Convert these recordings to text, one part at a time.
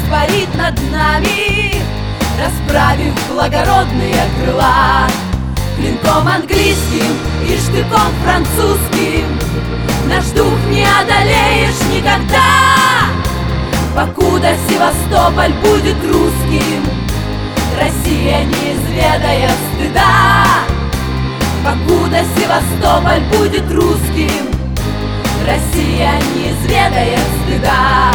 парит над нами, расправив благородные крыла. Клинком английским и штыком французским наш дух не одолеешь никогда, покуда Севастополь будет русским, Россия не изведает стыда. Покуда Севастополь будет русским, Россия не изведает стыда.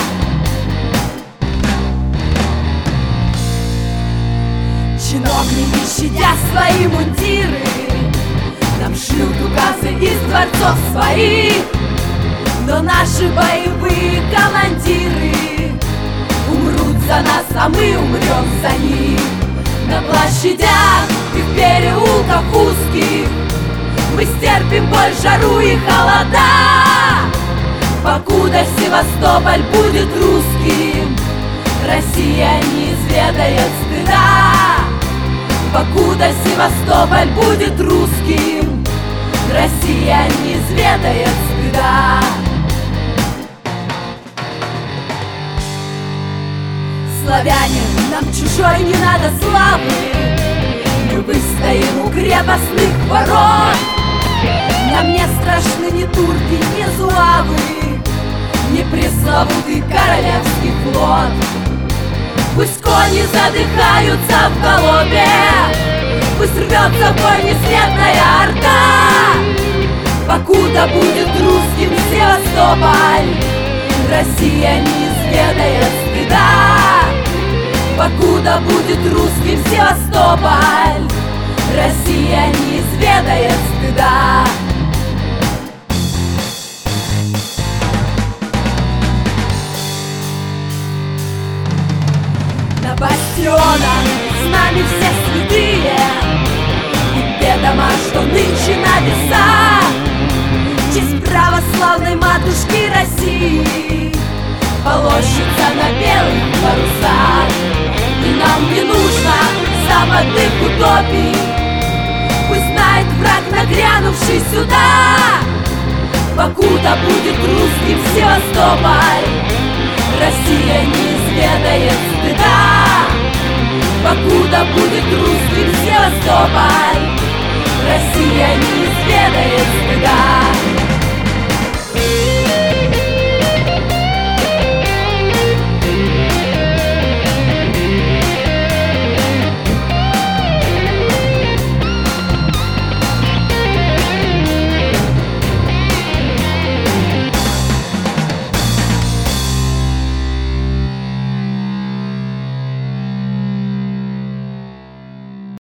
Чиновники, щадя свои мундиры, нам шлют указы из дворцов своих, но наши боевые командиры умрут за нас, а мы умрем за них. На площадях и в переулках узких мы стерпим боль, жару и холода, покуда Севастополь будет русским, Россия не изведает стыда. Покуда Севастополь будет русским, Россия не изведает стыда. Славяне, нам чужой не надо славы, мы выстоим у крепостных ворот. Нам не страшны ни турки, ни зуавы, ни пресловутый королевский флот. Пусть кони задыхаются в галопе, пусть рвется в бой несметная орда, покуда будет русским Севастополь, Россия не изведает стыда. Покуда будет русским Севастополь, Россия не изведает стыда. На бастионах с нами все святые, и ведомо, что нынче на весах честь православной матушки России полощется на белых парусах. И нам не нужно западных утопий, пусть знает враг, нагрянувший сюда, покуда будет русским Севастополь, Россия не изведает стыда. Покуда будет русским Севастополь, Россия не изведает стыда.